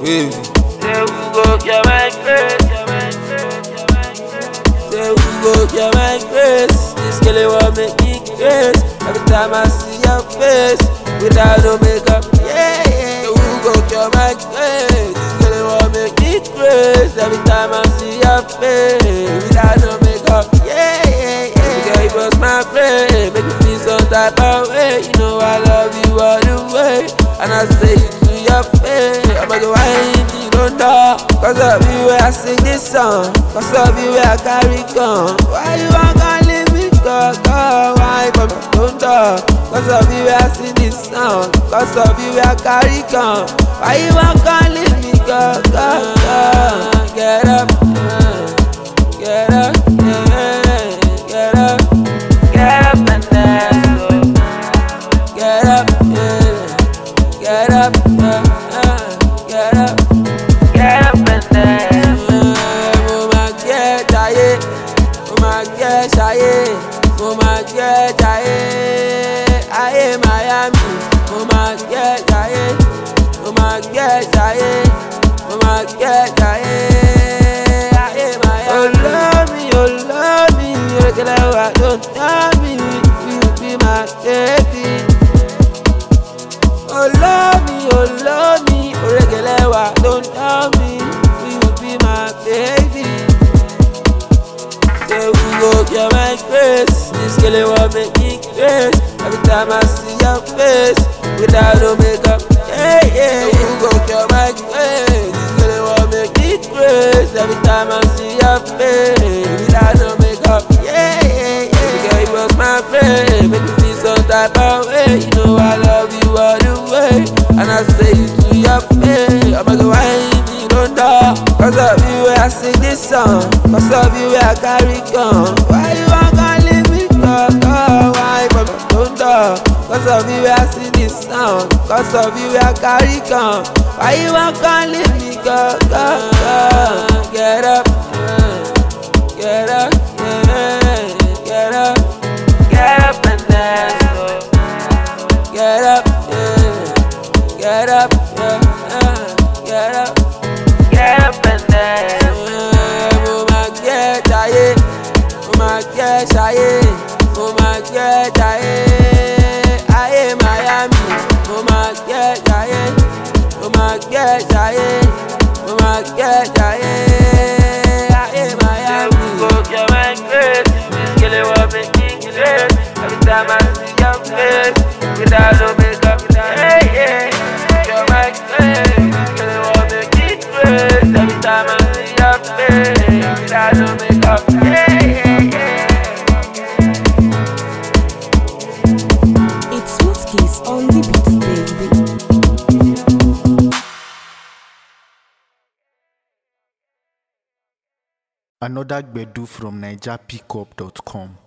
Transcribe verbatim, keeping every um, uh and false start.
Wavy. Say who go get my grace? Say who go get my grace? This girl want make me grace. Every time I see your face, without no makeup, yeah, yeah. Say who go get my grace? This girl want make me grace. Every time I see your face, without no makeup, yeah, yeah, yeah. Girl, you bust my brain, make me feel some type of way. You know I love you all the way, and I say it to your face. I'm like, why ain't you don't know? Cause of you where I sing this song, cause of you where I carry gun. Why you want to leave me, go, go? Why for me don't know? Cause of you where I sing this song, cause of you where I carry gun. Why you want to leave me, go, go, go? Get up, get up, yeah, get up, get up and dance, get up, yeah, get up, yeah. Get up, get up and dance. Mo ma get jaye, mo ma get jaye, mo ma get jaye. Aye Miami, mo ma get jaye, mo ma get jaye, mo ma get jaye. Aye Miami. Oh love me, oh love me, you can never don't tell me you be my baby. Oh love me, oh love me, Oregelewa, don't tell me, will you be my baby? Say who go get my grace? This girl want make me grace. Every time I see your face, without no makeup, yeah, yeah. Say who go get my grace? This girl want make me grace. Every time I see your face, without no makeup, yeah, yeah, yeah. Girl, you bust my brain, make me feel some type of way. You know I love you all the way, and I say it to your face. I'm like, why ain't you don't know? Cause of you where I sing this song, cause of you where I carry gun. Why you want to leave me, go, go? Why for me don't know? Cause of you where I sing this song, cause of you where I carry gun. Why you want to leave me, go, go, go? Get up, get up, yeah, get up, get up and dance, get up, yeah, get up, yeah, get up, get up and dance. Mo ma get jaye, mo ma get jaye, mo ma get jaye. Aye Miami, mo ma get jaye, mo ma get jaye, mo ma get jaye. Aye Miami. Say who go get my grace? This girl want make me grace. Every time I see your face, without no makeup, yeah, yeah. You're my grace. This girl want make me grace. Every time I see your face, without no makeup, yeah, yeah, yeah. It's Whiskey's on the beat, baby. Another Gbedu from Niger Pickup dot com.